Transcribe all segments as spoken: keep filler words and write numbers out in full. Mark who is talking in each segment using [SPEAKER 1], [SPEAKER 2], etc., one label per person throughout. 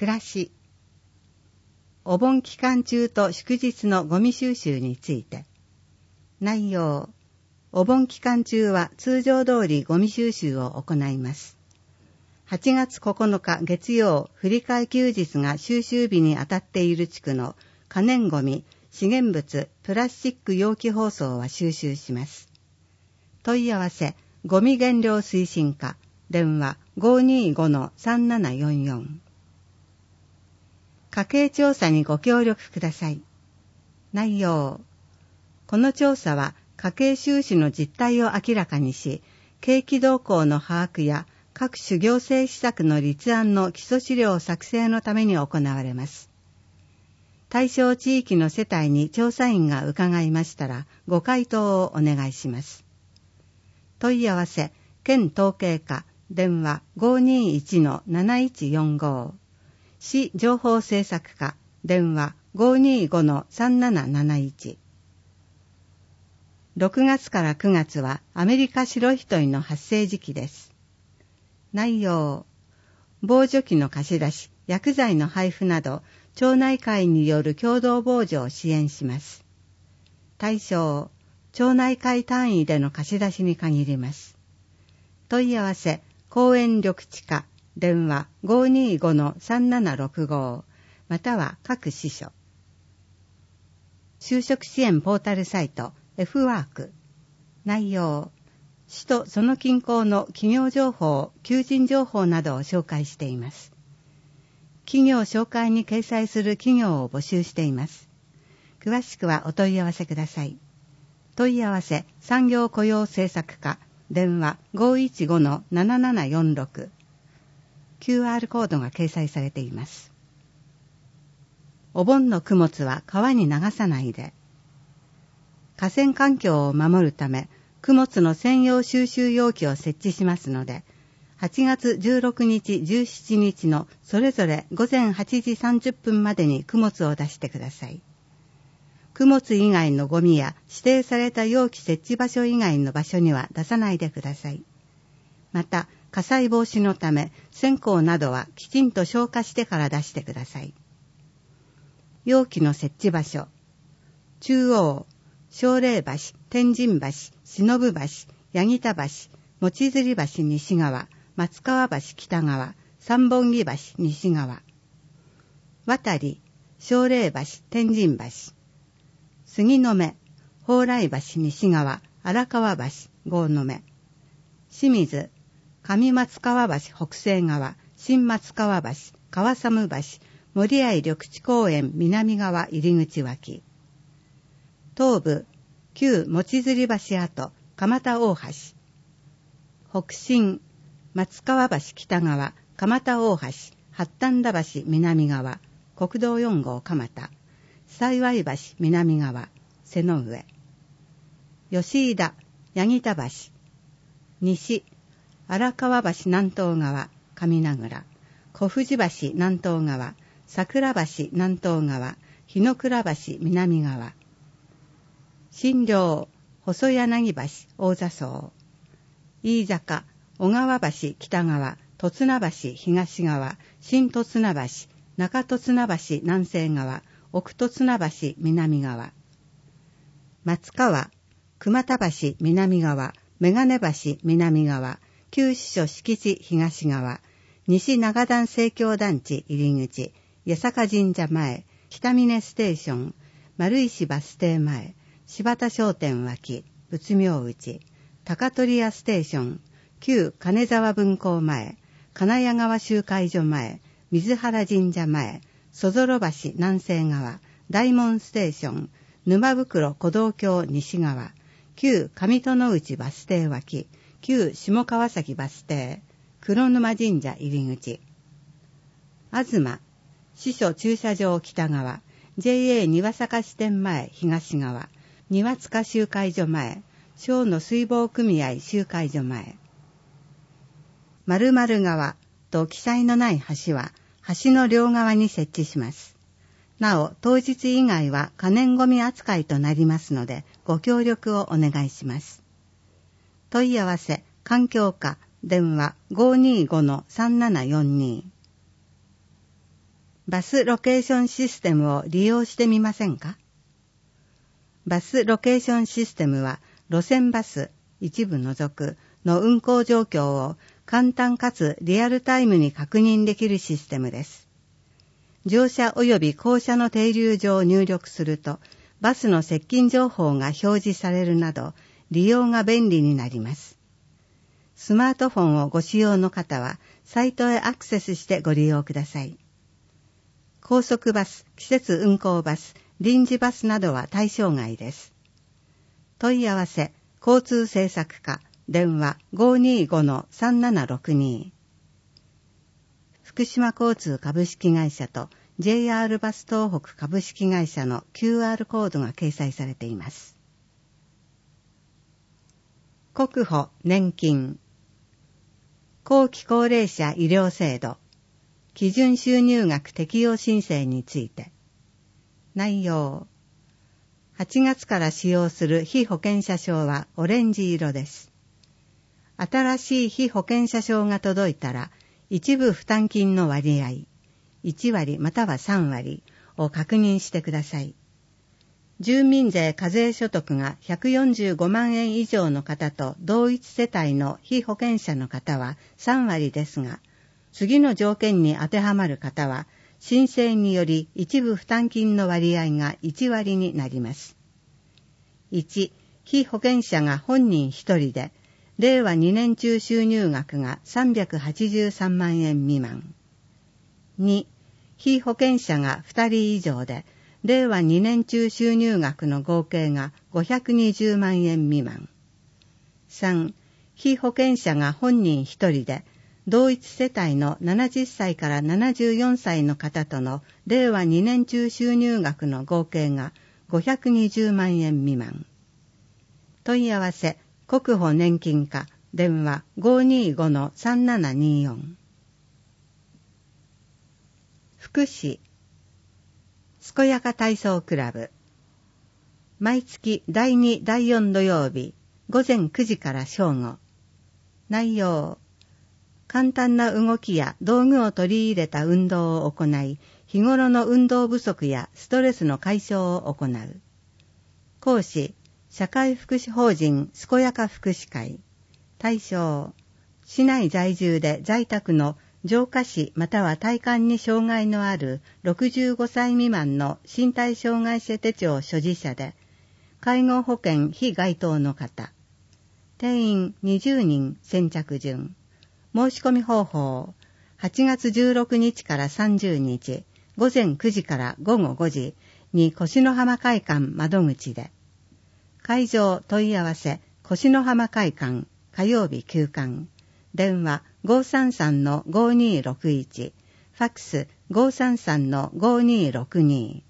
[SPEAKER 1] 暮らし。お盆期間中と祝日のゴミ収集について。内容。お盆期間中は通常通りゴミ収集を行います。はちがつここのか月曜、振り替え休日が収集日にあたっている地区の可燃ゴミ、資源物、プラスチック容器包装は収集します。問い合わせ、ゴミ減量推進課、電話 ごーにーごのさんななよんよん。家計調査にご協力ください。内容。この調査は家計収支の実態を明らかにし、景気動向の把握や各種行政施策の立案の基礎資料作成のために行われます。対象地域の世帯に調査員が伺いましたら、ご回答をお願いします。問い合わせ、県統計課、電話 ごーにーいちのなないちよんご。市情報政策課、電話 ごーにーごのさんなななないち。ろくがつからくがつはアメリカ白ヒトイの発生時期です。内容。防除機の貸し出し、薬剤の配布など、町内会による共同防除を支援します。対象。町内会単位での貸し出しに限ります。問い合わせ、公園緑地課、電話 ごーにーごのさんななろくご、または各支所。就職支援ポータルサイト F ワーク。内容。市とその近郊の企業情報、求人情報などを紹介しています。企業紹介に掲載する企業を募集しています。詳しくはお問い合わせください。問い合わせ、産業雇用政策課、電話 ごーいちごのななななよんろく。キューアール コードが掲載されています。お盆の供物は川に流さないで。河川環境を守るため、供物の専用収集容器を設置しますので、はちがつじゅうろくにち、じゅうしちにちのそれぞれごぜんはちじさんじゅっぷんまでに供物を出してください。供物以外のゴミや指定された容器設置場所以外の場所には出さないでください。また、火災防止のため、線香などはきちんと消火してから出してください。容器の設置場所。中央、奨励橋、天神橋、忍橋、八木田橋、望釣橋西側、松川橋北側、三本木橋西側。渡り、奨励橋、天神橋。杉の目、蓬莱橋西側、荒川橋、郷の目。清水、上松川橋北西側、新松川橋、川寒橋、森合緑地公園南側入り口脇。東部、旧望釣橋跡、蒲田大橋。北進、松川橋北側、蒲田大橋、八反田橋南側、国道よん号蒲田。幸橋南側、瀬の上。吉井田、八木田橋。西、荒川橋南東側、上名倉。小藤橋南東側、桜橋南東側、日野倉橋南側。新寮、細柳橋大座荘。飯坂、小川橋北側、戸綱橋東側、新戸綱橋、中戸綱橋南西側、奥戸綱橋南側。松川、熊田橋南側、眼鏡橋南側、旧支所敷地東側、西長段生協団地入り口、八坂神社前、北峰ステーション、丸石バス停前、柴田商店脇、仏明内、高取屋ステーション、旧金沢分校前、金谷川集会所前、水原神社前、そぞろ橋南西側、大門ステーション、沼袋古道橋西側、旧上殿内バス停脇、旧下川崎バス停、黒沼神社入り口。東、支所駐車場北側、ジェイエー 庭坂支店前東側、庭塚集会所前、小野水防組合集会所前。丸々川と記載のない橋は、橋の両側に設置します。なお、当日以外は可燃ゴミ扱いとなりますので、ご協力をお願いします。問い合わせ、環境課、電話 ごーにーごのさんななよんに。 バスロケーションシステムを利用してみませんか？バスロケーションシステムは路線バス、一部除くの運行状況を簡単かつリアルタイムに確認できるシステムです。乗車及び降車の停留所を入力すると、バスの接近情報が表示されるなど、利用が便利になります。スマートフォンをご使用の方は、サイトへアクセスしてご利用ください。高速バス、季節運行バス、臨時バスなどは対象外です。問い合わせ、交通政策課、電話 ごーにーごのさんななろくに。福島交通株式会社と ジェイアール バス東北株式会社の キューアール コードが掲載されています。国保年金後期高齢者医療制度基準収入額適用申請について。内容。はちがつから使用する被保険者証はオレンジ色です。新しい被保険者証が届いたら、一部負担金の割合、いちわりまたはさんわりを確認してください。住民税課税所得がひゃくよんじゅうごまんえん以上の方と同一世帯の被保険者の方はさんわりですが、次の条件に当てはまる方は、申請により一部負担金の割合がいちわりになります。いち、被保険者が本人一人で、れいわにねん中収入額がさんびゃくはちじゅうさんまんえん未満。に、被保険者がふたり以上で、れいわにねん中収入額の合計がごひゃくにじゅうまんえん未満。さん、被保険者が本人一人で、同一世帯のななじゅっさいからななじゅうよんさいの方とのれいわにねん中収入額の合計がごひゃくにじゅうまんえん未満。問い合わせ、国保年金課、電話 ごーにーごのさんななにーよん。福祉、健やか体操クラブ。毎月だいに、だいよん土曜日、ごぜんくじから正午。内容。簡単な動きや道具を取り入れた運動を行い、日頃の運動不足やストレスの解消を行う。講師、社会福祉法人健やか福祉会。対象、市内在住で在宅の浄化士または体幹に障害のあるろくじゅうごさい未満の身体障害者手帳所持者で、介護保険非該当の方。定員にじゅうにん先着順。申し込み方法、はちがつじゅうろくにちからさんじゅうにち、ごぜんくじからごごごじに越野浜会館窓口で。会場問い合わせ、越野浜会館、火曜日休館。電話 ごーさんさんのごーにーろくいち、ファックス ごーさんさんのごーにーろくに。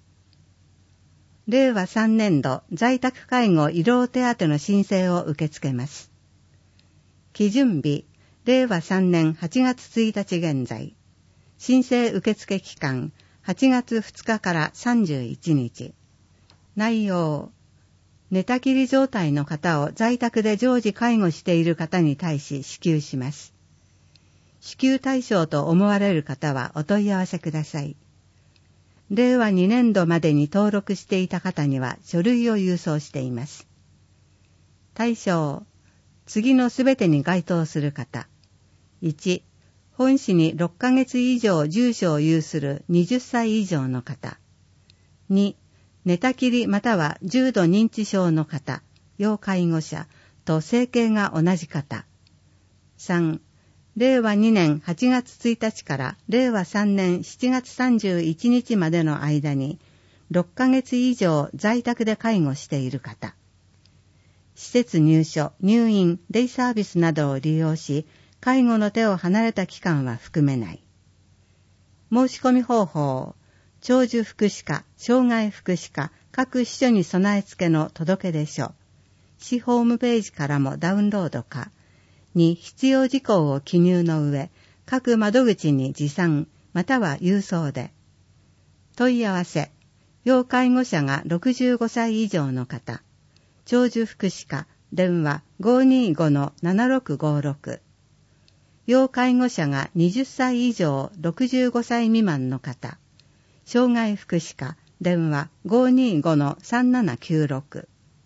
[SPEAKER 1] れいわさんねん度在宅介護医療手当の申請を受け付けます。基準日、れいわさんねんはちがつついたち現在。申請受付期間、はちがつふつかからさんじゅういちにち。内容、寝たきり状態の方を在宅で常時介護している方に対し支給します。支給対象と思われる方はお問い合わせください。れいわにねん度までに登録していた方には書類を郵送しています。対象、次のすべてに該当する方。いち、本市にろっかげつ以上住所を有するはたち以上の方。に、寝たきりまたは重度認知症の方、要介護者と生計が同じ方。さん、れいわにねんはちがつついたちかられいわさんねんしちがつさんじゅういちにちまでの間にろっかげつ以上在宅で介護している方。施設入所、入院、デイサービスなどを利用し、介護の手を離れた期間は含めない。申し込み方法、長寿福祉課、障害福祉課、各支所に備え付けの届出書。市ホームページからもダウンロードか。に必要事項を記入の上、各窓口に持参、または郵送で。問い合わせ、要介護者がろくじゅうごさい以上の方。長寿福祉課、電話 ごーにーごのななろくごろく。 要介護者がはたち以上ろくじゅうごさい未満の方、障害福祉課電話 ごーにーごのさんななきゅうろく。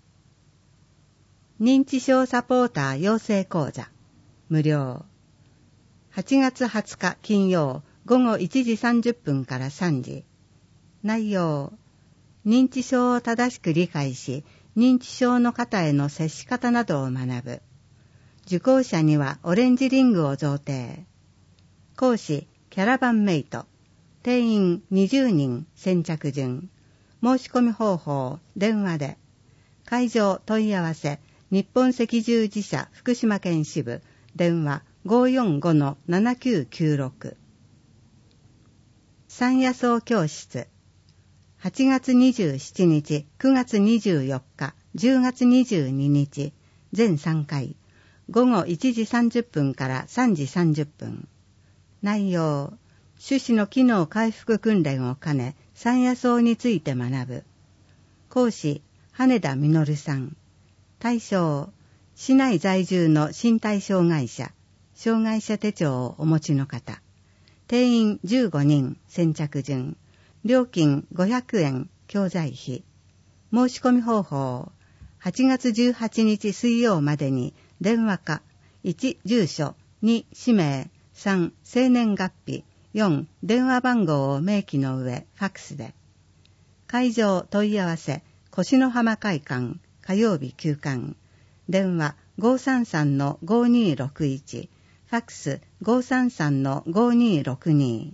[SPEAKER 1] 認知症サポーター養成講座無料。はちがつはつか金曜午後いちじさんじゅっぷんからさんじ。内容、認知症を正しく理解し、認知症の方への接し方などを学ぶ。受講者にはオレンジリングを贈呈。講師、キャラバンメイト。定員にじゅうにん先着順。申し込み方法、電話で。会場問い合わせ、日本赤十字社福島県支部、電話 ごーよんごのななきゅうきゅうろく。山野草教室。はちがつにじゅうしちにち、くがつにじゅうよっか、じゅうがつにじゅうににち、全さんかい、午後いちじさんじゅっぷんからさんじさんじゅっぷん。内容、種子の機能回復訓練を兼ね、山野草について学ぶ。講師、羽田実さん。対象、市内在住の身体障害者、障害者手帳をお持ちの方。定員じゅうごにん先着順。料金ごひゃくえん教材費。申し込み方法、はちがつじゅうはちにち水曜までに電話か、いち住所、に氏名、さん生年月日、よん電話番号を明記の上ファックスで。会場問い合わせ、越の浜会館火曜日休館。電話 ごーさんさんのごーにーろくいち、ファックス ごーさんさんのごーにーろくに。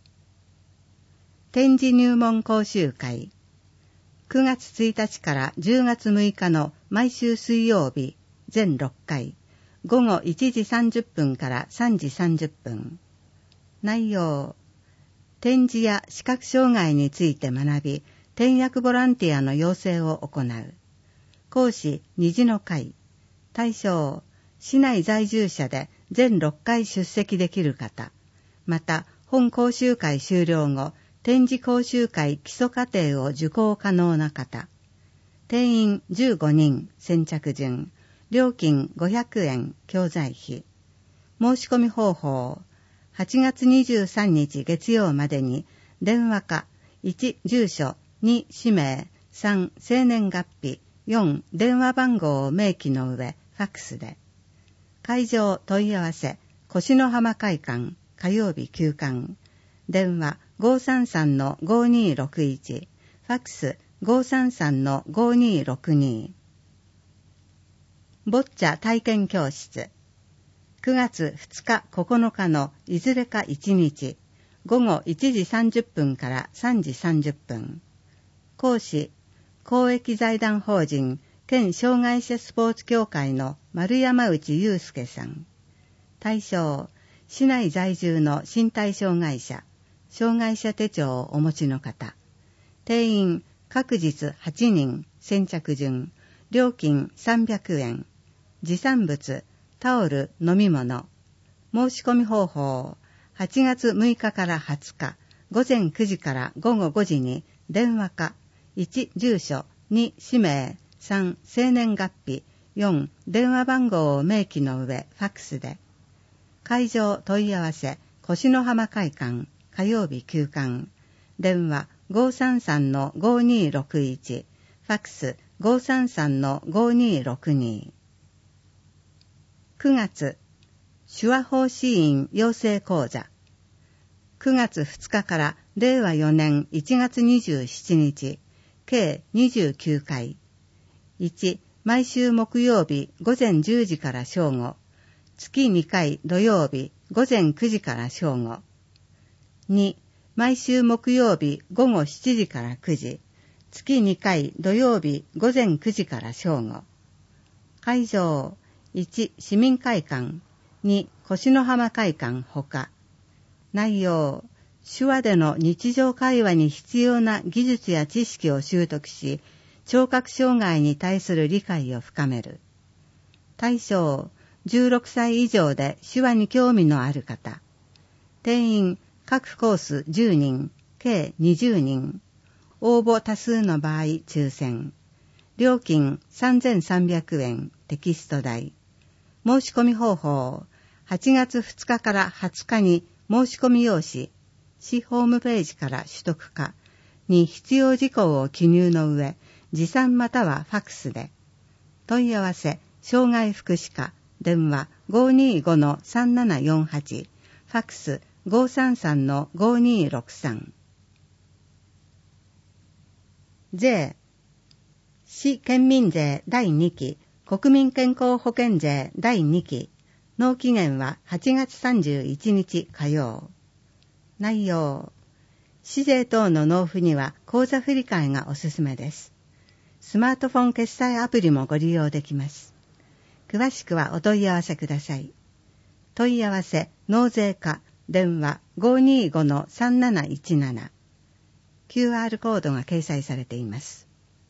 [SPEAKER 1] 展示入門講習会。くがつついたちからじゅうがつむいかの毎週水曜日、全ろっかい、午後いちじさんじゅっぷんからさんじさんじゅっぷん。内容、展示や視覚障害について学び、転訳ボランティアの養成を行う。講師、虹の会。対象、市内在住者で全ろっかい出席できる方。また、本講習会終了後、展示講習会基礎課程を受講可能な方。定員じゅうごにん先着順。料金ごひゃくえん教材費。申し込み方法、はちがつにじゅうさんにち月曜までに電話か、いち住所、に氏名、さん生年月日、よん電話番号を明記の上ファックスで。会場問い合わせ、越の浜会館火曜日休館。電話 ごーさんさんのごーにーろくいち、ファックス ごーさんさんのごーにーろくに。ボッチャ体験教室。くがつふつかここのかのいずれかいちにち、午後いちじさんじゅっぷんからさんじさんじゅっぷん。講師、公益財団法人県障害者スポーツ協会の丸山内祐介さん。対象、市内在住の身体障害者、障害者手帳をお持ちの方。定員、各日はちにん、先着順。料金さんびゃくえん。持参物、タオル、飲み物。申し込み方法、はちがつむいかからはつか、ごぜんくじからごごごじに電話か、いち住所、に氏名、さん生年月日、よん電話番号を明記の上ファックスで。会場問い合わせ、越の浜会館火曜日休館。電話 ごーさんさんのごーにーろくいち、ファックス ごーさんさんのごーにーろくに。くがつ、手話法師院養成講座。くがつふつかかられいわよねんいちがつにじゅうしちにち、計にじゅうきゅうかい。いち毎週木曜日ごぜんじゅうじから正午。月にかい土曜日ごぜんくじから正午。に毎週木曜日ごごしちじからくじ。月にかい土曜日ごぜんくじから正午。会場、いち市民会館、に越の浜会館ほか。内容、手話での日常会話に必要な技術や知識を習得し、聴覚障害に対する理解を深める。対象、じゅうろくさい以上で手話に興味のある方。定員、各コースじゅうにん、計にじゅうにん。応募多数の場合抽選。料金さんぜんさんびゃくえん、テキスト代。申し込み方法、 はちがつふつかからはつかに申し込み用紙、市ホームページから取得かに必要事項を記入の上、持参またはファックスで。問い合わせ、障害福祉課、電話 ごーにーごのさんななよんはち、ファックス ごーさんさんのごーにーろくさん。税、市県民税だいにき、国民健康保険税だいにき、納期限ははちがつさんじゅういちにち火曜。内容、市税等の納付には口座振替がおすすめです。スマートフォン決済アプリもご利用できます。詳しくはお問い合わせください。問い合わせ、納税課、電話 ごーにーごのさんなないちなな。キューアール コードが掲載されています。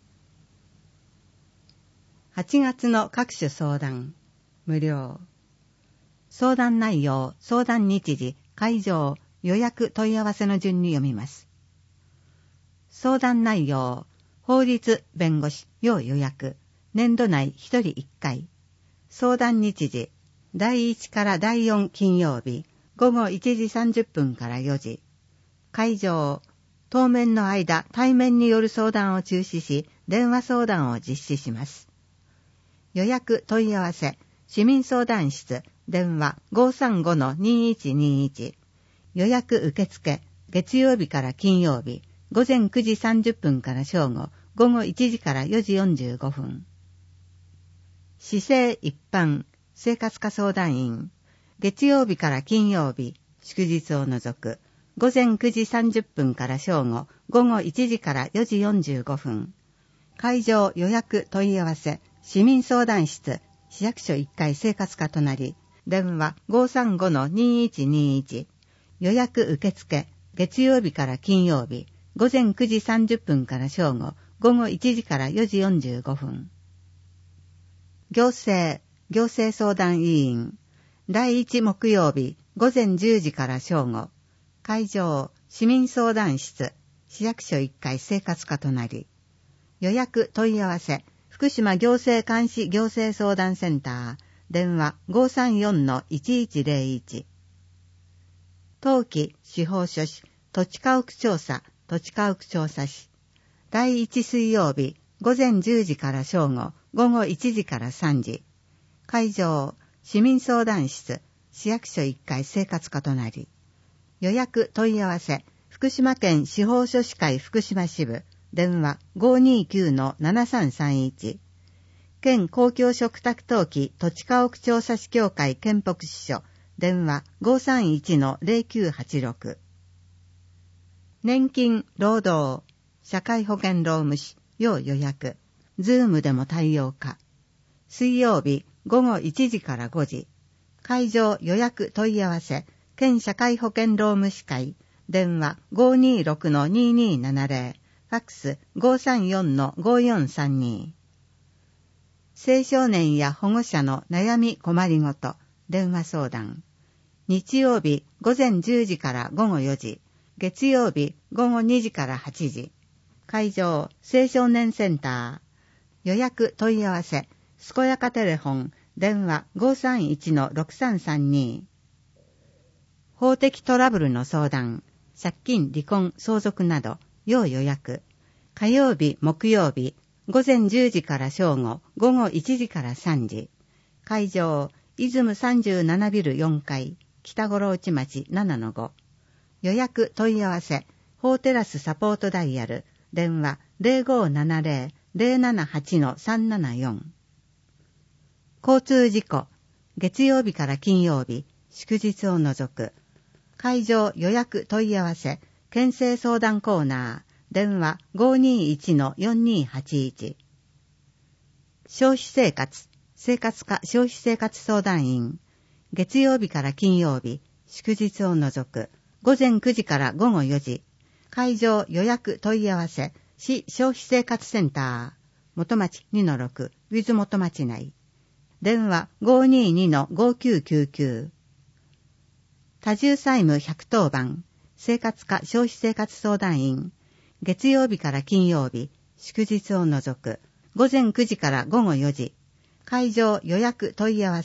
[SPEAKER 1] はちがつの各種相談、無料。相談内容、相談日時、会場、予約問い合わせの順に読みます。相談内容、法律、弁護士、要予約、年度内ひとりいっかい。相談日時、だいいちからだいよん金曜日、ごごいちじさんじゅっぷんからよじ。会場、当面の間、対面による相談を中止し、電話相談を実施します。予約問い合わせ、市民相談室、電話 ごーさんごのにーいちにーいち。予約受付、月曜日から金曜日、ごぜんくじさんじゅっぷんから正午、ごごいちじからよじよんじゅうごふん。市政一般、生活課相談員、月曜日から金曜日、祝日を除く、ごぜんくじさんじゅっぷんから正午、ごごいちじからよじよんじゅうごふん。会場予約問い合わせ、市民相談室、市役所いっかい生活課隣、電話 ごーさんごのにーいちにーいち。予約受付、月曜日から金曜日、ごぜんくじさんじゅっぷんから正午、ごごいちじからよじよんじゅうごふん。行政、行政相談委員、だいいち木曜日、ごぜんじゅうじから正午、会場、市民相談室、市役所いっかい生活課隣、予約問い合わせ、福島行政監視行政相談センター、電話 ごーさんよんのいちいちぜろいち。登記、司法書士、土地家屋調査、土地家屋調査士。だいいち水曜日、ごぜんじゅうじから正午、ごごいちじからさんじ。会場、市民相談室、市役所いっかい生活課隣。予約問い合わせ、福島県司法書士会福島支部、電話 ごーにーきゅうのななさんさんいち。県公共嘱託登記土地家屋調査士協会県北支所、電話 ごーさんいちのぜろきゅうはちろく。年金、労働、社会保険労務士、要予約、ズームでも対応か。水曜日、ごごいちじからごじ。会場予約問い合わせ、県社会保険労務士会、電話 ごーにーろくのにーにーななぜろ、ファックス ごーさんよんのごーよんさんに。青少年や保護者の悩み困りごと、電話相談。日曜日ごぜんじゅうじからごごよじ、月曜日ごごにじからはちじ。会場、青少年センター。予約問い合わせ、すこやかテレフォン、電話 ごーさんいちのろくさんさんに。法的トラブルの相談、借金、離婚、相続など、要予約。火曜日、木曜日、ごぜんじゅうじから正午、ごごいちじからさんじ。会場、出雲さんじゅうななビルよんかい、北五郎内町 ななのご。予約問い合わせ、法テラスサポートダイヤル、電話 ぜろごななぜろ ぜろななはちのさんななよん。交通事故、月曜日から金曜日、祝日を除く。会場予約問い合わせ、県政相談コーナー、電話 ごーにーいちのよんにーはちいち。消費生活、生活課消費生活相談員、月曜日から金曜日、祝日を除く、ごぜんくじからごごよじ。会場予約問い合わせ、市消費生活センター、元町 にのろく、ウィズ元町内。電話 ごーにーにのごーきゅうきゅうきゅう。多重債務ひゃくとおばん、生活課消費生活相談員、月曜日から金曜日、祝日を除く、ごぜんくじからごごよじ。会場予約問い合わせ、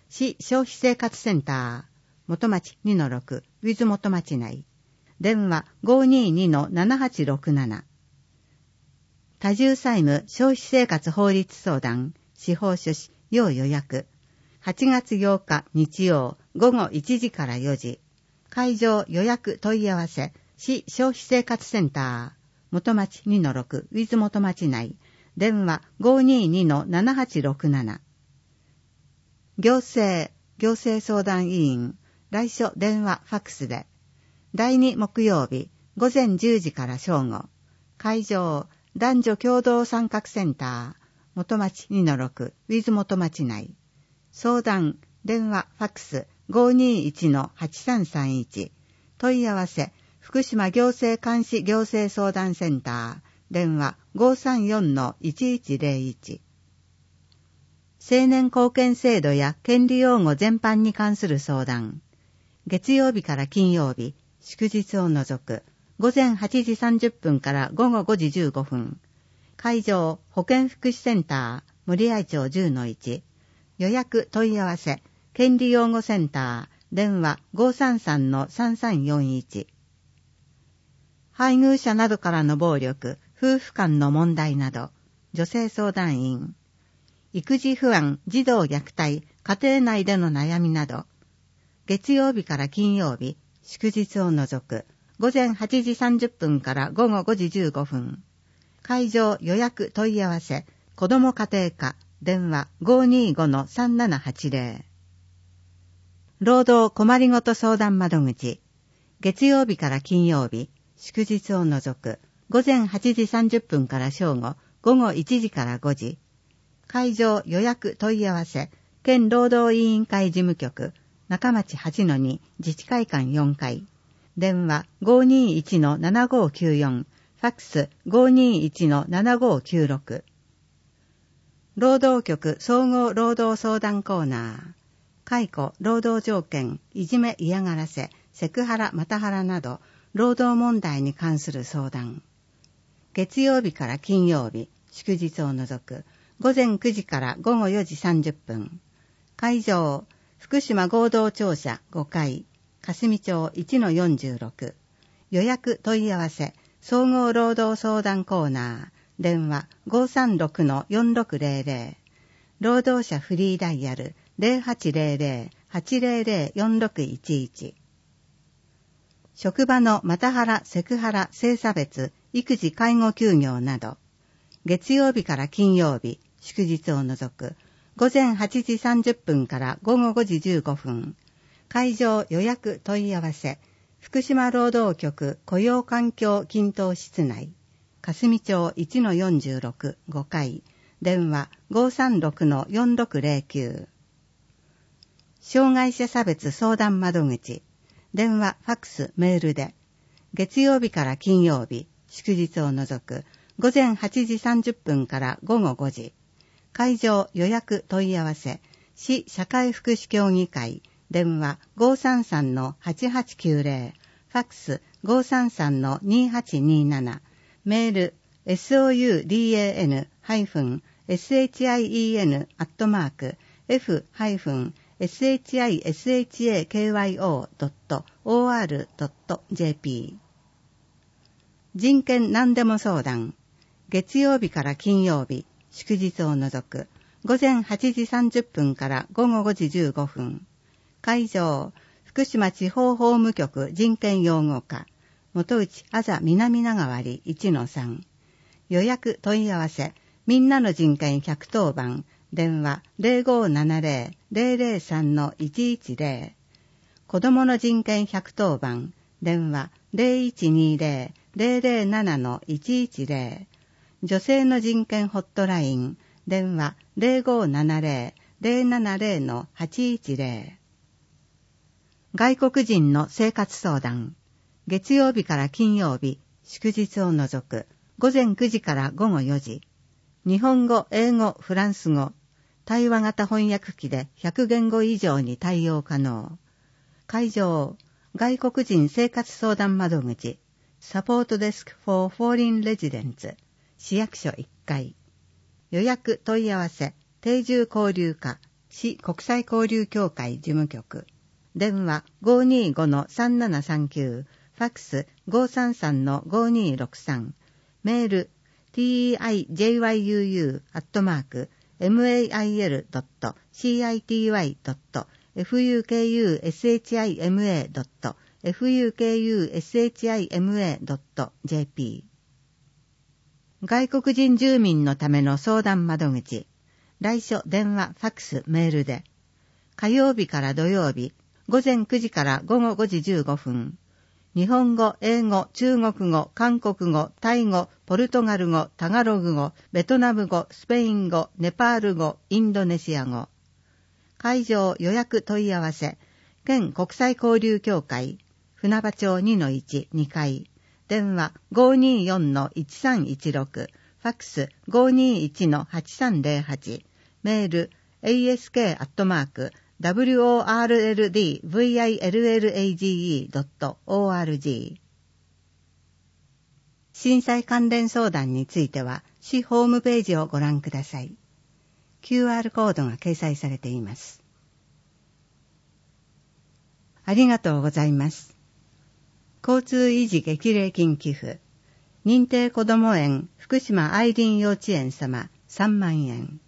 [SPEAKER 1] 市消費生活センター、元町 にのろく、ウィズ元町内。電話 ごーにーにのななはちろくなな。多重債務消費生活法律相談、司法書士、要予約。はちがつようか日曜午後いちじからよじ。会場予約問い合わせ、市消費生活センター、元町 にのろく、ウィズ元町内。電話 ごーにーにのななはちろくなな。行政、行政相談委員、来所電話ファックスで。だいに木曜日、午前じゅうじから正午。会場、男女共同参画センター、元町 にのろく、ウィズ元町内。相談、電話ファックス ごーにーいちのはちさんさんいち。問い合わせ、福島行政監視行政相談センター、電話 ごーさんよんのいちいちゼロいち。成年後見制度や権利擁護全般に関する相談。月曜日から金曜日、祝日を除く、午前はちじさんじゅっぷんから午後ごじじゅうごふん。会場、保健福祉センター、森合町 じゅうのいち。予約問い合わせ、権利擁護センター、電話 ごーさんさんのさんさんよんいち。配偶者などからの暴力、夫婦間の問題など、女性相談員。育児不安、児童虐待、家庭内での悩みなど、月曜日から金曜日、祝日を除く、午前はちじさんじゅっぷんから午後ごじじゅうごふん。会場予約問い合わせ、子ども家庭課、電話 ごーにーごのさんななはちゼロ。労働困りごと相談窓口、月曜日から金曜日、祝日を除く、午前はちじさんじゅっぷんから正午、午後いちじからごじ。会場予約問い合わせ、県労働委員会事務局、中町 はちのに 自治会館よんかい。電話 ごーにーいちのななごーきゅうよん、ファックス ごーにーいちのななごーきゅうろく。労働局総合労働相談コーナー。解雇、労働条件、いじめ嫌がらせ、セクハラ、マタハラなど、労働問題に関する相談。月曜日から金曜日、祝日を除く、午前くじから午後よじさんじゅっぷん。会場、福島合同庁舎ごかい、霞町 いちのよんじゅうろく。予約問い合わせ、総合労働相談コーナー、電話 ごーさんろくのよんろくゼロゼロ。労働者フリーダイヤル ゼロはちゼロゼロ はちゼロゼロ よんろくいちいち。職場のマタハラ、セクハラ、性差別、育児介護休業など、月曜日から金曜日、祝日を除く、午前はちじさんじゅっぷんから午後ごじじゅうごふん。会場予約問い合わせ、福島労働局雇用環境均等室内、霞町 いちのよんじゅうろく ごかい、電話 ごーさんろくのよんろくゼロきゅう。障害者差別相談窓口、電話、ファックス、メールで、月曜日から金曜日、祝日を除く、午前はちじさんじゅっぷんから午後ごじ。会場予約問い合わせ、市社会福祉協議会、電話 ごーさんさんのはちはちきゅうゼロ、ファックス ごーさんさんのにはちになな、メール ソウダン シン アットマーク エフ シー シャカイ ドット オーアール ドット ジェーピー。人権何でも相談、月曜日から金曜日、祝日を除く、午前はちじさんじゅっぷんから午後ごじじゅうごふん。会場、福島地方法務局人権擁護課、元内あざ南長割 いちのさん。予約問い合わせ、みんなの人権ひゃくとおばん、電話 ゼロごーななゼロ ゼロゼロさんのいちいちゼロ。子どもの人権ひゃくとおばん、電話 ゼロいちにゼロ ゼロゼロななのいちいちゼロ。女性の人権ホットライン、電話 ゼロごーななゼロ ゼロななゼロのはちいちゼロ。外国人の生活相談、月曜日から金曜日、祝日を除く、午前くじから午後よじ。日本語、英語、フランス語、対話型翻訳機でひゃくげんご以上に対応可能。会場、外国人生活相談窓口、サポートデスク for foreign residents、市役所いっかい。予約問い合わせ、定住交流課、 市国際交流協会事務局。電話 ごーにーごのさんななさんきゅう、ファックス ごーさんさんのごーにーろくさん、メール ティーアイジェイワイユーユー アットマーク エムエーアイエル ドット シーアイティーワイ ドット エフユーケーユーエスエイチアイエムエー ドット エフユーケーユーエスエイチアイエムエー ドット ジェーピー。外国人住民のための相談窓口。来所電話ファックスメールで、火曜日から土曜日午前くじから午後ごじじゅうごふん、日本語、英語、中国語、韓国語、タイ語、ポルトガル語、タガログ語、ベトナム語、スペイン語、ネパール語、インドネシア語。会場予約問い合わせ、県国際交流協会、船場町 にのいち、にかい、電話 ごーにーよんのいちさんいちろく、ファックス ごーにーいちのはちさんゼロはち、メール エーエスケー アットマーク ダブリューオーアールエルディーブイアイエルエルエージーイー ドット オーアールジー。震災関連相談については、市ホームページをご覧ください。キューアール コードが掲載されています。ありがとうございます。交通維持激励金寄付、認定こども園福島愛林幼稚園様さんまんえん。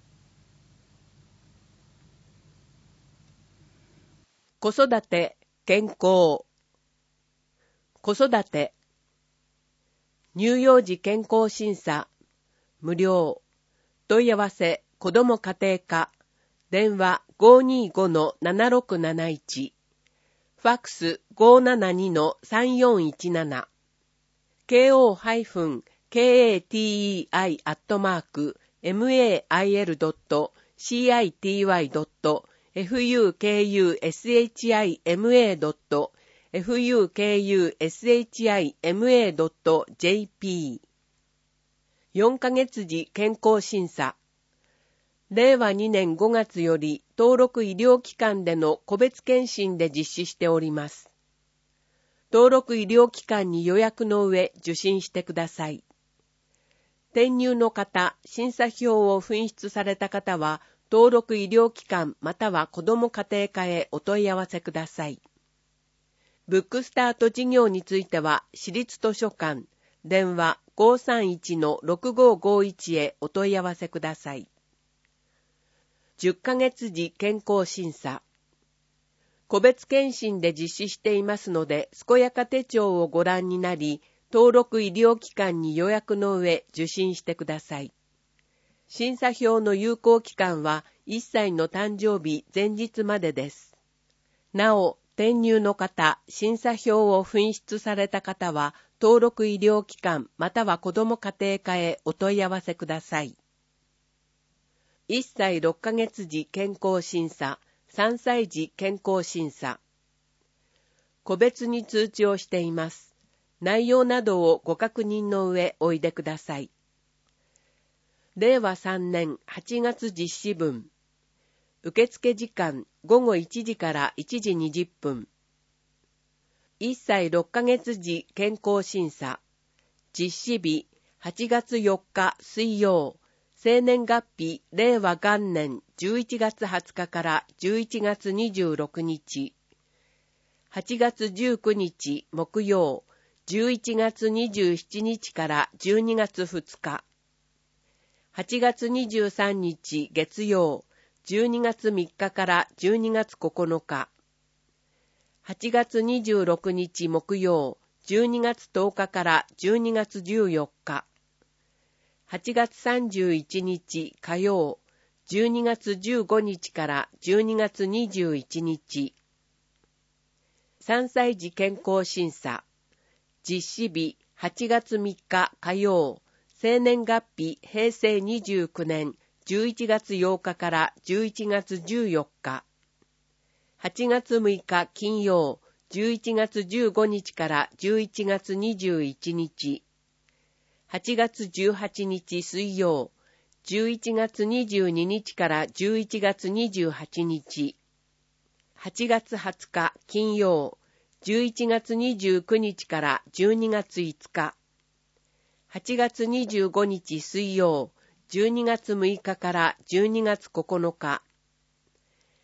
[SPEAKER 2] 子育て健康。子育て乳幼児健康審査無料。問い合わせ子ども家庭課電話 ごーにーごのななろくなないち、ファックス ごーななにのさんよんいちなな、 ケーオーケーエーティーイーアイ アットマーク エムエーアイエル ドット シーアイティーワイ ドット エフユーケーユーエスエイチアイエムエー ドット エフユーケーユーエスエイチアイエムエー ドット ジェーピー。よんかげつ時健康審査。れいわにねんごがつより登録医療機関での個別検診で実施しております。登録医療機関に予約の上受診してください。転入の方、審査票を紛失された方は、登録医療機関または子ども家庭課へお問い合わせください。ブックスタート事業については、市立図書館、電話 ごーさんいちのろくごーごーいち へお問い合わせください。じゅっかげつ時健康審査。個別検診で実施していますので、健やか手帳をご覧になり、登録医療機関に予約の上受診してください。審査票の有効期間はいっさいの誕生日前日までです。なお、転入の方、審査票を紛失された方は、登録医療機関または子ども家庭課へお問い合わせください。いっさいろっかげつ時健康審査、さんさい時健康審査。個別に通知をしています。内容などをご確認の上おいでください。れいわさんねんはちがつ実施分。受付時間ごごいちじからいちじにじゅっぷん。いっさいろっかげつ時健康審査。実施日はちがつよっか水曜。生年月日れいわがんねんじゅういちがつはつかからじゅういちがつにじゅうろくにち。はちがつじゅうくにち木曜。じゅういちがつにじゅうしちにちからじゅうにがつふつか。はちがつにじゅうさんにち月曜。じゅうにがつみっかからじゅうにがつここのか。はちがつにじゅうろくにち木曜。じゅうにがつとおかからじゅうにがつじゅうよっか。はちがつさんじゅういちにち火曜。じゅうにがつじゅうごにちからじゅうにがつにじゅういちにち。さんさい児健康審査。実施日はちがつみっか火曜。生年月日へいせいにじゅうきゅうねんじゅういちがつようかからじゅういちがつじゅうよっか。はちがつむいか金曜。じゅういちがつじゅうごにちからじゅういちがつにじゅういちにち。はちがつじゅうはちにち水曜。じゅういちがつにじゅうににちからじゅういちがつにじゅうはちにち。はちがつはつか金曜。じゅういちがつにじゅうくにちからじゅうにがついつか。はちがつにじゅうごにち水曜。じゅうにがつむいかからじゅうにがつここのか。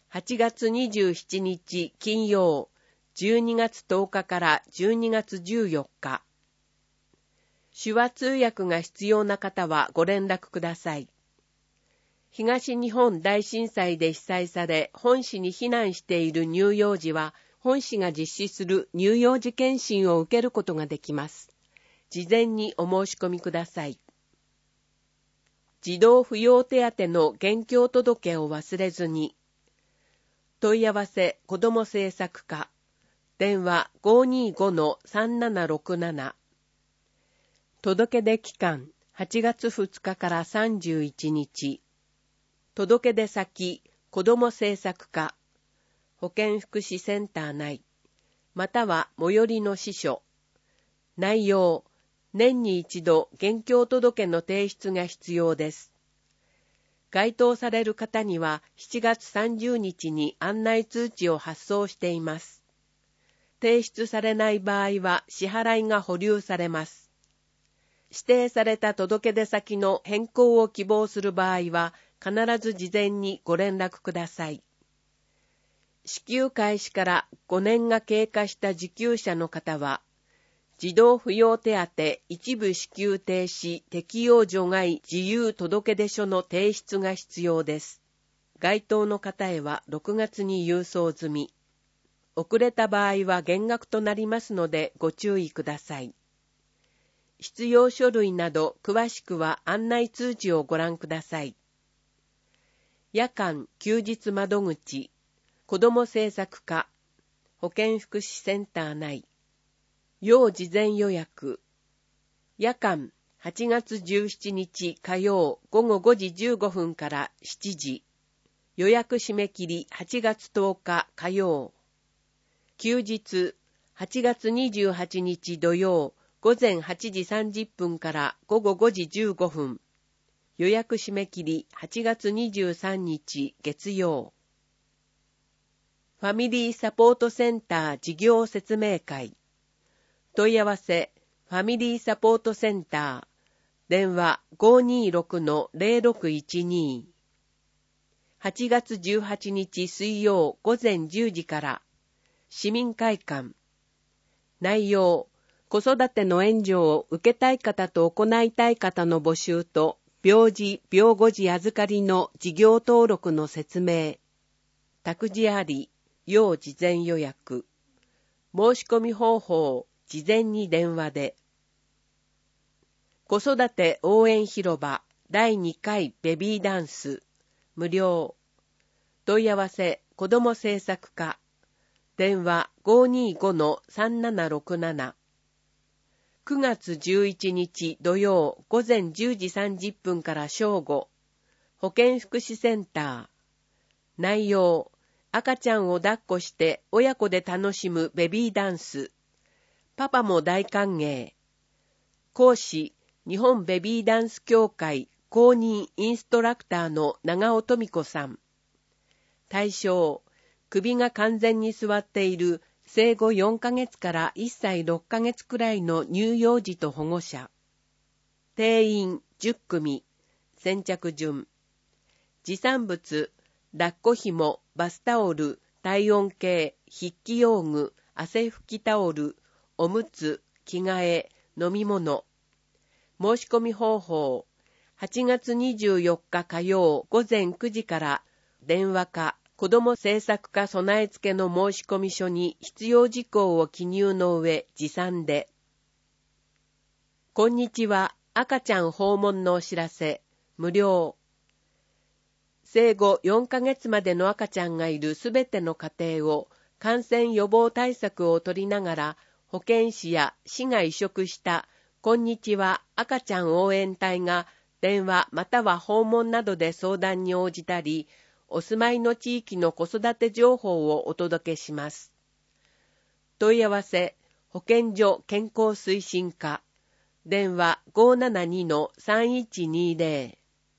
[SPEAKER 2] はちがつにじゅうしちにち金曜、じゅうにがつとおかからじゅうにがつじゅうよっか。手話通訳が必要な方はご連絡ください。東日本大震災で被災され、本市に避難している乳幼児は、本市が実施する乳幼児検診を受けることができます。事前にお申し込みください。児童扶養手当の現況届を忘れずに。問い合わせ子ども政策課。電話 ごーにーごのさんななろくなな。届出期間はちがつふつかからさんじゅういちにち。届出先子ども政策課。保健福祉センター内。または最寄りの支所。内容。年に一度現況届の提出が必要です。該当される方にはしちがつさんじゅうにちに案内通知を発送しています。提出されない場合は支払いが保留されます。指定された届出先の変更を希望する場合は必ず事前にご連絡ください。支給開始からごねんが経過した受給者の方は、児童扶養手当一部支給停止適用除外自由届出書の提出が必要です。該当の方へはろくがつに郵送済み。遅れた場合は減額となりますのでご注意ください。必要書類など詳しくは案内通知をご覧ください。夜間休日窓口、子ども政策課、保健福祉センター内。要事前予約。夜間はちがつじゅうしちにち火曜ごごごじじゅうごふんからしちじ。予約締め切りはちがつとおか火曜。休日はちがつにじゅうはちにち土曜ごぜんはちじさんじゅっぷんからごごごじじゅうごふん。予約締め切りはちがつにじゅうさんにち月曜。ファミリーサポートセンター事業説明会。問い合わせファミリーサポートセンター。電話 ごーにーろくのぜろろくいちに。はちがつじゅうはちにち水曜ごぜんじゅうじから市民会館。内容、子育ての援助を受けたい方と行いたい方の募集と病児・病後児預かりの事業登録の説明。託児あり、要事前予約。申し込み方法、事前に電話で。子育て応援広場だいにかいベビーダンス無料。問い合わせ子ども政策課。電話 ごーにーごのさんななろくなな。くがつじゅういちにち土曜ごぜんじゅうじさんじゅっぷんから正午。保健福祉センター。内容、赤ちゃんを抱っこして親子で楽しむベビーダンス。パパも大歓迎。講師、日本ベビーダンス協会公認インストラクターの長尾富子さん。対象、首が完全に座っている生後よんかげつからいっさいろっかげつくらいの乳幼児と保護者。定員じゅっくみ。先着順。持参物、抱っこ紐、バスタオル、体温計、筆記用具、汗拭きタオル、おむつ、着替え、飲み物。申し込み方法、はちがつにじゅうよっか火曜ごぜんくじから電話か子ども政策課備え付けの申し込み書に必要事項を記入の上持参で。こんにちは、赤ちゃん訪問のお知らせ、無料。生後よんかげつまでの赤ちゃんがいるすべての家庭を感染予防対策を取りながら保健師や市が委嘱したこんにちは赤ちゃん応援隊が電話または訪問などで相談に応じたり、お住まいの地域の子育て情報をお届けします。問い合わせ保健所健康推進課。電話 ごーななにのさんいちにぜろ。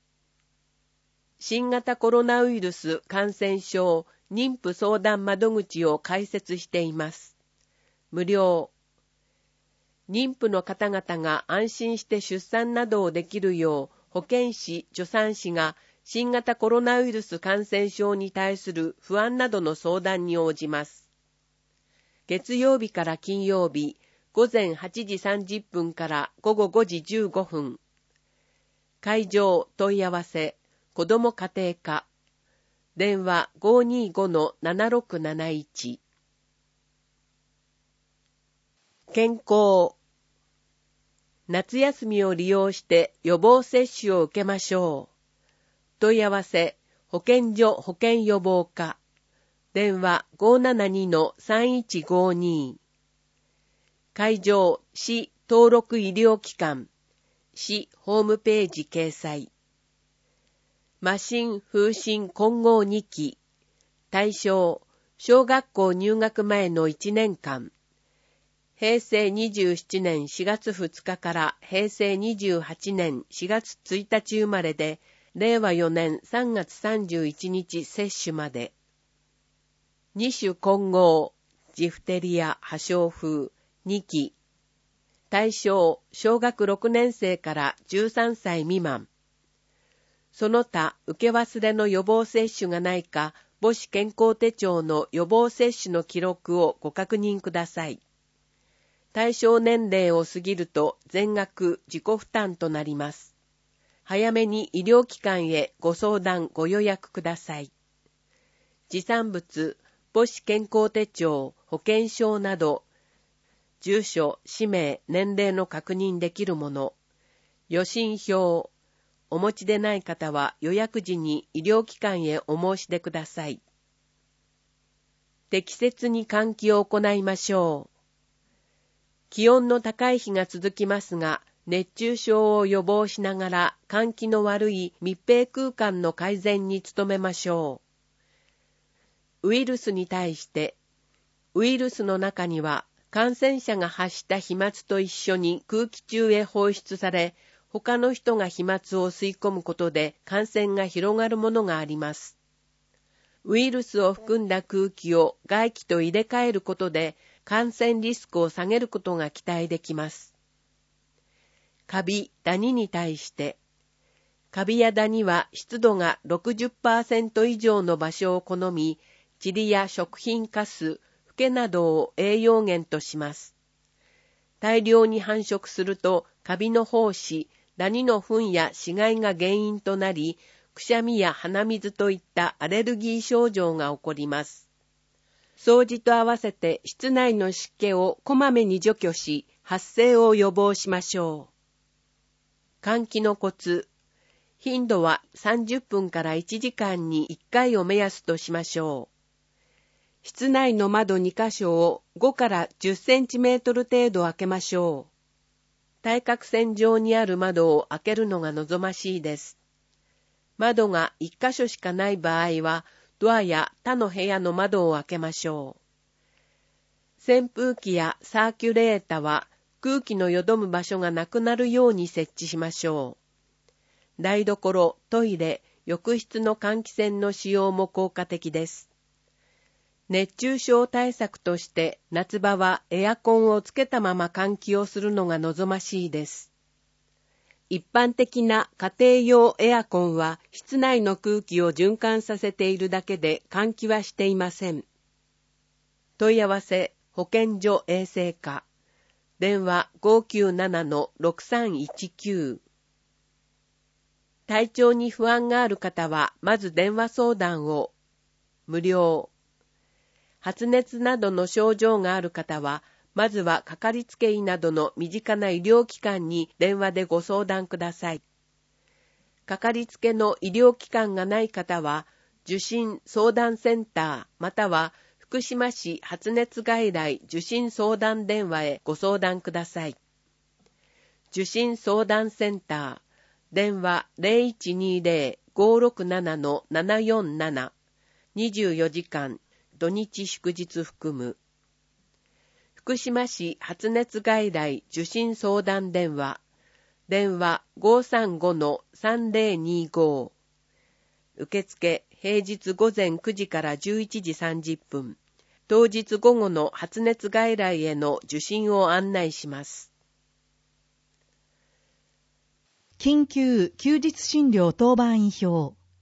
[SPEAKER 2] 新型コロナウイルス感染症妊婦相談窓口を開設しています。無料。妊婦の方々が安心して出産などをできるよう保健師・助産師が新型コロナウイルス感染症に対する不安などの相談に応じます。月曜日から金曜日、午前はちじさんじゅっぷんから午後ごじじゅうごふん。会場問い合わせ、子ども家庭課。電話 ごーにーごのななろくなないち。健康。夏休みを利用して予防接種を受けましょう。問い合わせ、保健所保健予防課。電話 ごーななにのさんいちごーにー。会場、市登録医療機関。市ホームページ掲載。麻疹風疹混合にき。対象、小学校入学前のいちねんかん。へいせいにじゅうななねんしがつふつかからへいせいにじゅうはちねんしがつついたち生まれで、れいわよねんさんがつさんじゅういちにち接種まで。に種混合、ジフテリア、破傷風、にき。対象、小学ろくねんせいからじゅうさんさい未満。その他、受け忘れの予防接種がないか、母子健康手帳の予防接種の記録をご確認ください。対象年齢を過ぎると全額自己負担となります。早めに医療機関へご相談ご予約ください。持参物、母子健康手帳、保険証など、住所、氏名、年齢の確認できるもの、予診票、お持ちでない方は予約時に医療機関へお申し出ください。適切に換気を行いましょう。気温の高い日が続きますが、熱中症を予防しながら換気の悪い密閉空間の改善に努めましょう。ウイルスに対して、ウイルスの中には感染者が発した飛沫と一緒に空気中へ放出され、他の人が飛沫を吸い込むことで感染が広がるものがあります。ウイルスを含んだ空気を外気と入れ替えることで感染リスクを下げることが期待できます。カビ、ダニに対して、カビやダニは湿度が ろくじゅっパーセント 以上の場所を好み、塵や食品カス、フケなどを栄養源とします。大量に繁殖するとカビの胞子、ダニの糞や死骸が原因となり、くしゃみや鼻水といったアレルギー症状が起こります。掃除と合わせて室内の湿気をこまめに除去し、発生を予防しましょう。換気のコツ。頻度はさんじゅっぷんからいちじかんにいっかいを目安としましょう。室内の窓にかしょをごからじゅっセンチメートル程度開けましょう。対角線上にある窓を開けるのが望ましいです。窓がいっかしょしかない場合は、ドアや他の部屋の窓を開けましょう。扇風機やサーキュレータは空気のよどむ場所がなくなるように設置しましょう。台所、トイレ、浴室の換気扇の使用も効果的です。熱中症対策として夏場はエアコンをつけたまま換気をするのが望ましいです。一般的な家庭用エアコンは室内の空気を循環させているだけで換気はしていません。問い合わせ、保健所衛生課。電話 ごーきゅうななのろくさんいちきゅう。体調に不安がある方はまず電話相談を。無料。発熱などの症状がある方は、まずはかかりつけ医などの身近な医療機関に電話でご相談ください。かかりつけの医療機関がない方は、受診相談センターまたは福島市発熱外来受診相談電話へご相談ください。受診相談センター、電話 ゼロいちにゼロ ごーろくなな のななよんなな、にじゅうよじかん、土日祝日含む。福島市発熱外来受診相談電話、電話 ごーさんごのさんゼロにご。受付平日午前くじからじゅういちじさんじゅっぷん、当日午後の発熱外来への受診を案内します。
[SPEAKER 3] 緊急休日診療当番医表。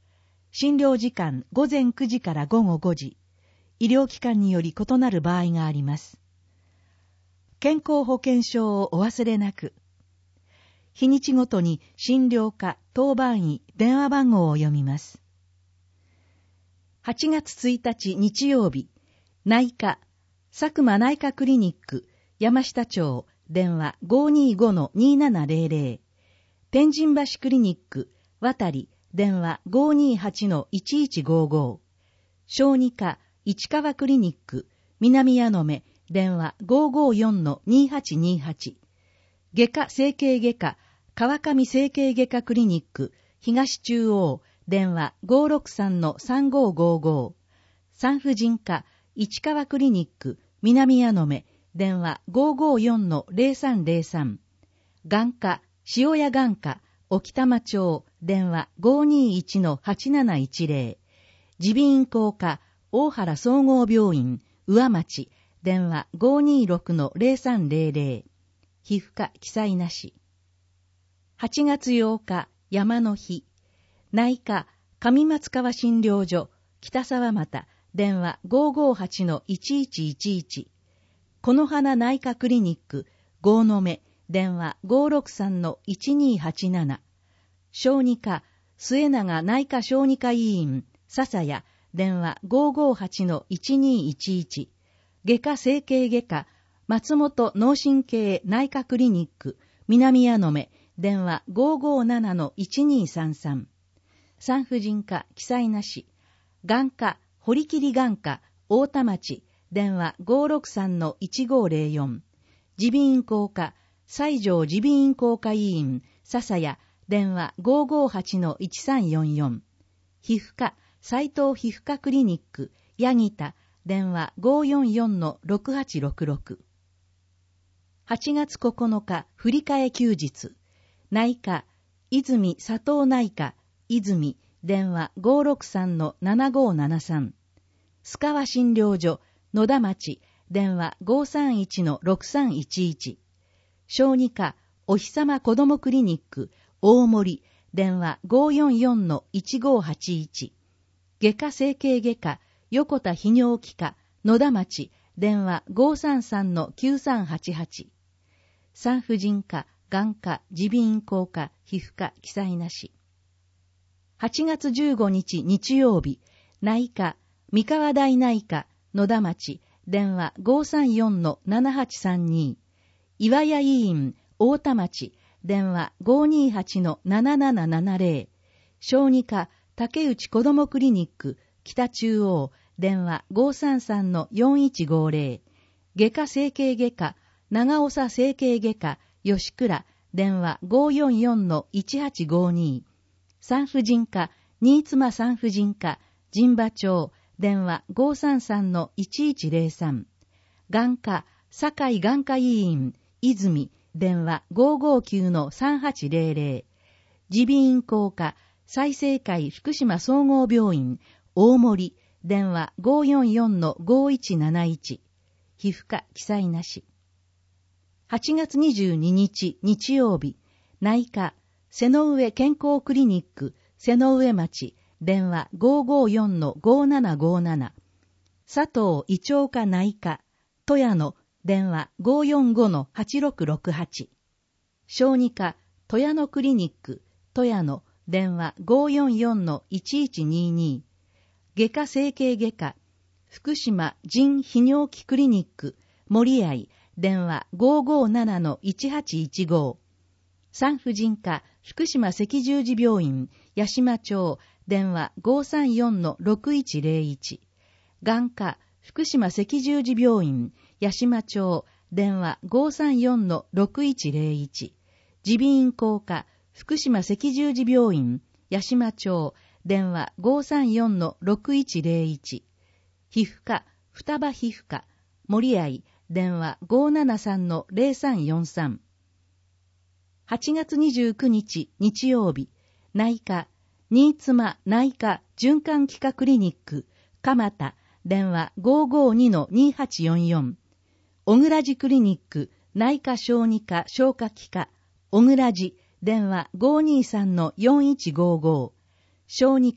[SPEAKER 3] 診療時間午前くじから午後ごじ、医療機関により異なる場合があります。健康保険証をお忘れなく。日にちごとに診療科、当番医、電話番号を読みます。はちがつついたち日曜日、内科、佐久間内科クリニック、山下町、電話 ごーにーごのにーななぜろぜろ。天神橋クリニック、渡り、電話 ごーにーはちのいちいちごーごー。小児科、市川クリニック、南矢野目、電話 ごーごーよんのにーはちにーはち。外科整形外科、川上整形外科クリニック、東中央、電話 ごーろくさんのさんごーごーごー。産婦人科、市川クリニック、南矢野目、電話 ごーごーよんのぜろさんぜろさん。眼科、塩谷眼科、沖玉町、電話 ごーにーいちのはちなないちぜろ。耳鼻咽喉科、大原総合病院、上町、電話 ごーにーろくのぜろさんぜろぜろ。皮膚科記載なし。はちがつようか、山の日。内科、上松川診療所、北沢又、電話 ごーごーはちのいちいちいちいち。この花内科クリニック、郷の目、電話 ごーろくさんのいちにーはちなな。小児科、末永内科小児科医院、笹谷、電話 ごーごーはちのいちにーいちいち。外科整形外科、松本脳神経内科クリニック、南矢野目、電話 ごーごーななのいちにーさんさん。産婦人科記載なし。眼科、堀切眼科、大田町、電話 ごーろくさんのいちごーぜろよん。耳鼻咽喉科、西条耳鼻咽喉科医院、笹谷、電話 ごーごーはちのいちさんよんよん。皮膚科、斉藤皮膚科クリニック、八木田、電話 ごーよんよんのろくはちろくろく。はちがつここのか、振り替え休日。内科、泉佐藤内科、泉、電話 ごーろくさんのななごーななさん。須川診療所、野田町、電話 ごーさんいちのろくさんいちいち。小児科、おひさま子どもクリニック、大森、電話 ごーよんよんのいちごーはちいち。外科整形外科、横田泌尿器科、野田町、電話 ごーさんさんのきゅうさんはちはち。産婦人科、眼科、耳鼻咽喉科、皮膚科、記載なし。はちがつじゅうごにち日曜日、内科、三河大内科、野田町、電話 ごーさんよんのななはちさんに。岩屋医院、大田町、電話 ごーにーはちのななななななぜろ。小児科、竹内子どもクリニック、北中央、電話 ごーさんさんのよんいちごーぜろ。外科整形外科、長長整形外科、吉倉、電話 ごーよんよんのいちはちごーに。産婦人科、新妻産婦人科、神馬町、電話 ごーさんさんのいちいちぜろさん。眼科、堺眼科医院、泉、電話 ごーごーきゅうのさんはちぜろぜろ。耳鼻咽喉科、済生会福島総合病院、大森、電話 ごーよんよんのごーいちなないち。皮膚科記載なし。はちがつにじゅうににち日曜日、内科、瀬の上健康クリニック、瀬の上町、電話 ごーごーよんのごーななごーなな。佐藤胃腸科内科、富谷野、電話 ごーよんごのはちろくろくはち。小児科、富谷野クリニック、富谷野、電話 ごーよんよんのいちいちにーに。外科整形外科、福島腎泌尿器クリニック、森合、電話 ごーごーななのいちはちいちご。産婦人科、福島赤十字病院、八島町、電話 ごーさんよんのろくいちぜろいち。眼科、福島赤十字病院、八島町、電話 ごーさんよんのろくいちぜろいち。耳鼻咽喉科、福島赤十字病院、八島町、電話 ごーさんよんのろくいちぜろいち。皮膚科、双葉皮膚科、森合、電話 ごーななさんのぜろさんよんさん。はちがつにじゅうくにち日曜日、内科、新妻内科循環器科クリニック、蒲田、電話 ごーごーにのにはちよんよん。小倉寺クリニック、内科小児科消化器科、小倉寺、電話 ごーにーさんのよんいちごーごー。小児科、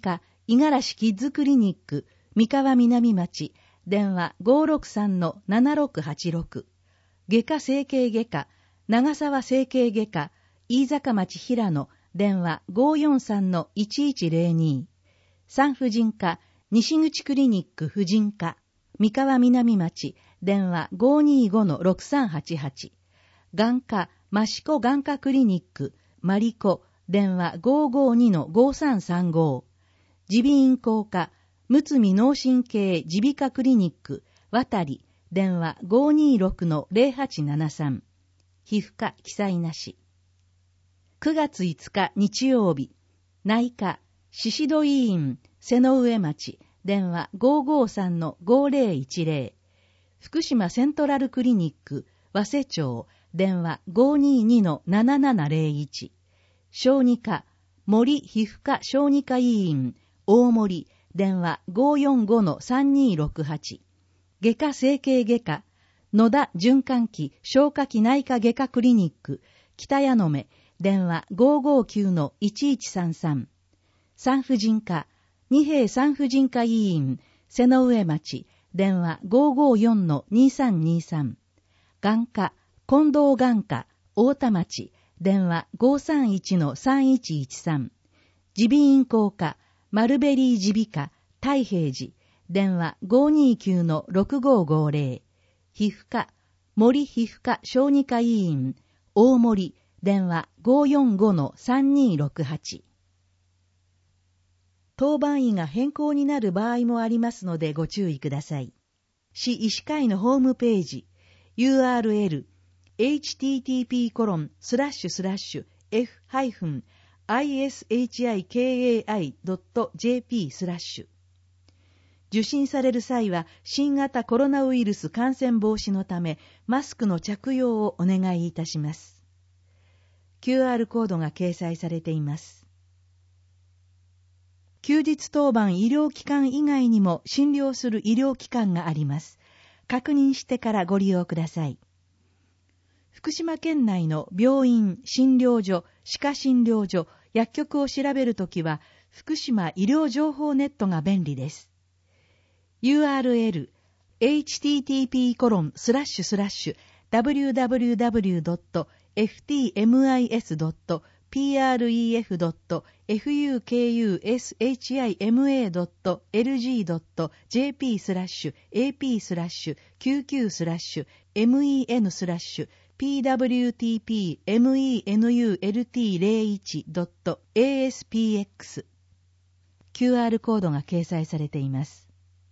[SPEAKER 3] 五十嵐キッズクリニック、三河南町、電話 ごーろくさんのななろくはちろく。外科整形外科、長沢整形外科、飯坂町平野、電話 ごーよんさんのいちいちゼロに。産婦人科、西口クリニック婦人科、三河南町、電話 ごーにーごのろくさんはちはち。眼科、益子眼科クリニック、マリコ、電話 ごーごーにのごーさんさんご。耳鼻咽喉科、むつみ脳神経耳鼻科クリニック、渡り、電話 ごーにーろくのゼロはちななさん。皮膚科記載なし。くがついつか日曜日、内科、宍戸医院、瀬の上町、電話 ごーごーさんのごーぜろいちゼロ。福島セントラルクリニック、早瀬町、電話 ごーにーにのななななゼロいち。小児科、森皮膚科小児科医院、大森、電話 ごーよんごのさんにーろくはち。外科整形外科、野田循環器消化器内科外科クリニック、北谷野目、電話 ごーごーきゅうのいちいちさんさん。産婦人科、二平産婦人科医院、瀬の上町、電話 ごーごーよんのにさんにさん。眼科、近藤眼科、大田町、電話 ごーさんいちのさんいちいちさん。耳鼻咽喉科、マルベリー耳鼻科、太平寺、電話 ごーにーきゅうのろくごーごーゼロ。皮膚科、森皮膚科小児科医院、大森、電話 ごーよんごのさんにーろくはち。当番医が変更になる場合もありますのでご注意ください。市医師会のホームページ、ユーアールエル、エイチティーティーピーコロンスラッシュスラッシュエフハイフンアイエスエイチアイケーエーアイドットジェーピースラッシュ。受診される際は新型コロナウイルス感染防止のためマスクの着用をお願いいたします。キューアール コードが掲載されています。休日当番医療機関以外にも診療する医療機関があります。確認してからご利用ください。福島県内の病院、診療所、歯科診療所、薬局を調べるときは、福島医療情報ネットが便利です。ユーアールエル、エイチティーティーピーコロンスラッシュスラッシュダブリューダブリューダブリュードットエフティーエムアイエスドットピーアールイーエフドットエフユーケーユーエスエイチアイエムエードットエルジードットジェーピースラッシュエーピースラッシュキューキュースラッシュエムイーエヌスラッシュピーダブリューティーピーエムイーエヌユーエルティーゼロいちドットエーエスピーエックス キューアール コードが掲載されています。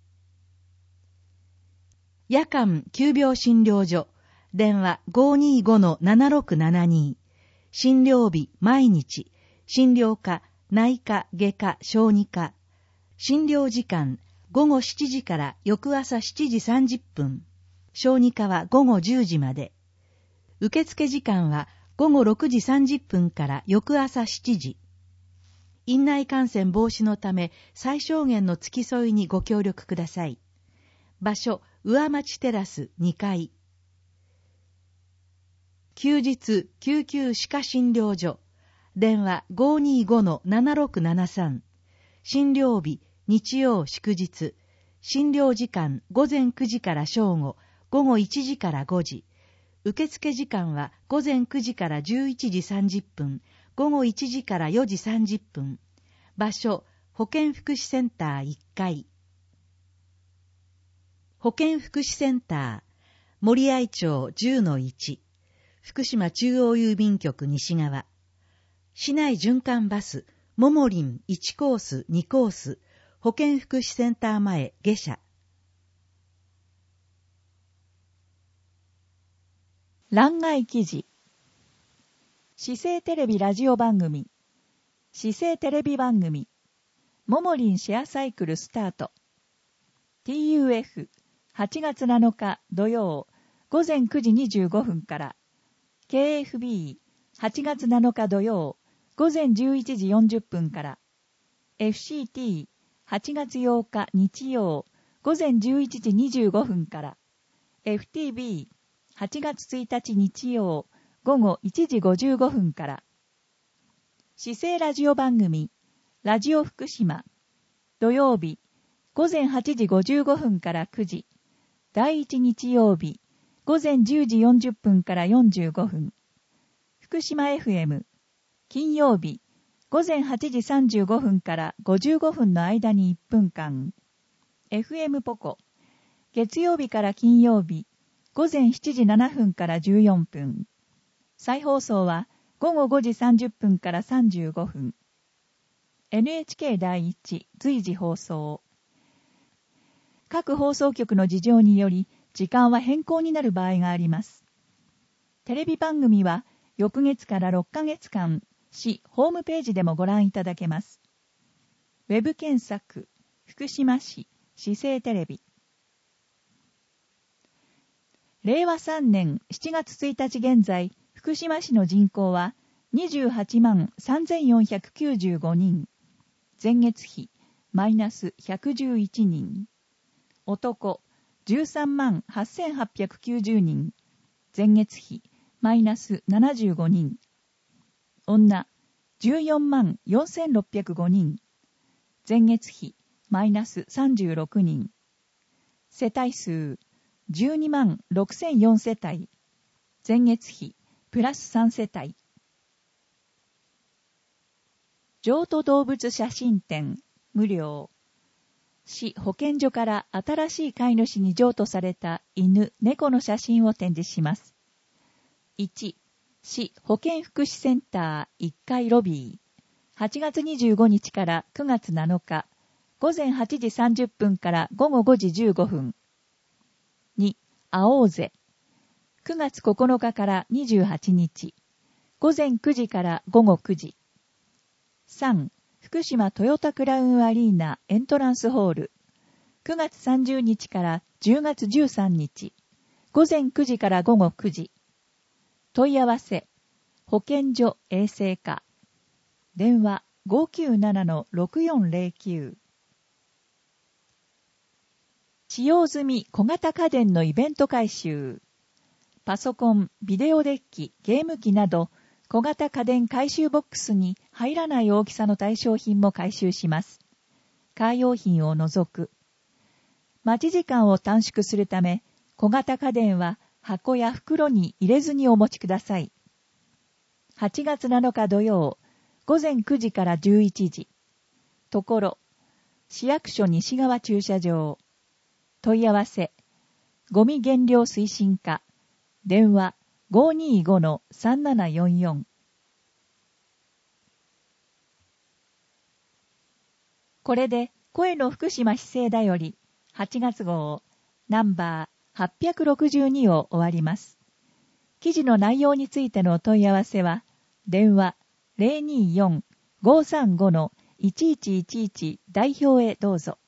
[SPEAKER 3] 夜間急病診療所、電話 ごーにーごのななろくななに。診療日毎日、診療科、内科、外科、小児科。診療時間、午後しちじから翌朝しちじさんじゅっぷん。小児科は午後じゅうじまで。受付時間は午後ろくじさんじゅっぷんから翌朝しちじ。院内感染防止のため最小限の付き添いにご協力ください。場所、上町テラスにかい。休日救急歯科診療所、電話 ごーにーごのななろくななさん。診療日、日曜祝日。診療時間、午前くじから正午、午後いちじからごじ。受付時間は午前くじからじゅういちじさんじゅっぷん、午後いちじからよじさんじゅっぷん。場所、保健福祉センターいっかい。保健福祉センター、森合町 じゅうのいち。福島中央郵便局西側。市内循環バス、ももりんいちコースにコース、保健福祉センター前下車。
[SPEAKER 4] 欄外記事。市政テレビラジオ番組。市政テレビ番組。ももりんシェアサイクルスタート。ティーユーエフ、はちがつなのか土曜、午前くじにじゅうごふんから。ケーエフビー、はちがつなのか土曜、午前じゅういちじよんじゅっぷんから。エフシーティー、はちがつようか日曜、午前じゅういちじにじゅうごふんから。エフティービー、はちがつついたち日曜、午後いちじごじゅうごふんから。市政ラジオ番組、ラジオ福島。 土曜日、ごぜんはちじごじゅうごふんからくじ、第一日曜日、ごぜんじゅうじよんじゅっぷんからよんじゅうごふん、福島 エフエム、金曜日、ごぜんはちじさんじゅうごふんからごじゅうごふんの間にいっぷんかん、エフエム ポコ、月曜日から金曜日、ごぜんしちじななふんからじゅうよんぷん、再放送はごごごじさんじゅっぷんからさんじゅうごふん、エヌエイチケー 第一随時放送。各放送局の事情により時間は変更になる場合があります。テレビ番組は翌月からろっかげつかん、市ホームページでもご覧いただけます。ウェブ検索、福島市市政テレビ。れいわさんねんしちがつついたち現在、福島市の人口はにじゅうはちまんさんぜんよんひゃくきゅうじゅうごにん、前月比マイナスひゃくじゅういちにん、男じゅうさんまんはっせんはっぴゃくきゅうじゅうにん、前月比マイナスななじゅうごにん、女じゅうよんまんよんせんろっぴゃくごにん、前月比マイナスさんじゅうろくにん、世帯数じゅうにまんろくせんよんせたい、前月比プラスさんせたい。譲渡動物写真展無料。市保健所から新しい飼い主に譲渡された犬、猫の写真を展示します。いち. 市保健福祉センターいっかいロビー。はちがつにじゅうごにちからくがつなのか、ごぜんはちじさんじゅっぷんからごごごじじゅうごふん。に. 会おうぜ。くがつここのかからにじゅうはちにち。ごぜんくじからごごくじ。さん. 福島トヨタクラウンアリーナエントランスホール。くがつさんじゅうにちからじゅうがつじゅうさんにち。ごぜんくじからごごくじ。問い合わせ。保健所衛生課。電話 ごきゅうななのろくよんぜろきゅう。使用済み小型家電のイベント回収。パソコン、ビデオデッキ、ゲーム機など、小型家電回収ボックスに入らない大きさの対象品も回収します。カー用品を除く。待ち時間を短縮するため、小型家電は箱や袋に入れずにお持ちください。はちがつなのか土曜、ごぜんくじからじゅういちじ。ところ、市役所西側駐車場。問い合わせ、ゴミ減量推進課。電話 ごにーごのさんななよんよん。これで声の福島市政だよりはちがつ号ナンバーはっぴゃくろくじゅうにを終わります。記事の内容についてのお問い合わせは電話 ゼロにーよん ごーさんごのいちいちいちいち 代表へどうぞ。